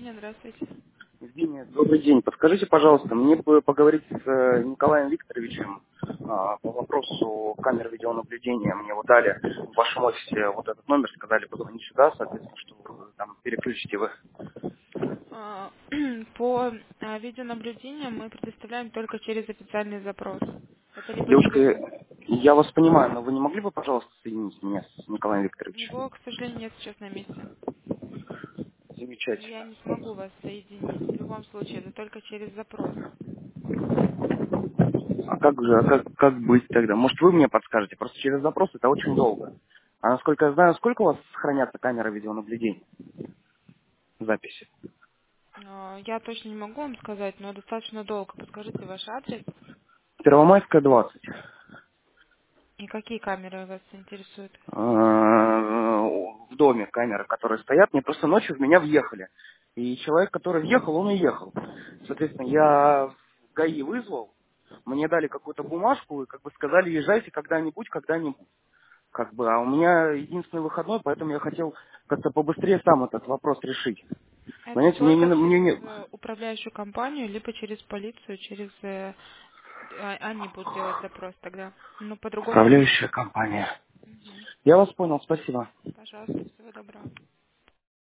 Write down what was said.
Евгения, здравствуйте. Евгения, добрый день. Подскажите, пожалуйста, мне бы поговорить с Николаем Викторовичем по вопросу камер видеонаблюдения. Мне вот дали в вашем офисе вот этот номер, сказали позвонить сюда, соответственно, что вы там переключите вы. А, По видеонаблюдению мы предоставляем только через официальный запрос. Это либо Девушка, через... я вас понимаю, но вы не могли бы, пожалуйста, соединить меня с Николаем Викторовичем? Его, к сожалению, нет сейчас на месте. Я Замечательно. не смогу вас соединить. В любом случае, это только через запрос. А как же, как быть тогда? Может, вы мне подскажете? Просто через запрос это очень долго. А насколько я знаю, сколько у вас хранятся камеры видеонаблюдения, записи? Я точно не могу вам сказать, но достаточно долго. Подскажите ваш адрес Первомайская, 20. и какие камеры вас интересуют. В доме камеры, которые стоят, мне просто ночью в меня въехали. И человек, который въехал, он уехал. Соответственно, я в ГАИ вызвал, мне дали какую-то бумажку и как бы сказали, езжайте когда-нибудь, когда-нибудь. Как бы, а у меня единственный выходной, поэтому я хотел как-то побыстрее сам этот вопрос решить. Это Понимаете, мне только мне через не... управляющую компанию, либо через полицию, они будут делать запрос тогда. Но по-другому я не... Управляющая компания. Мгм. Я вас понял, спасибо. Пожалуйста, всего доброго.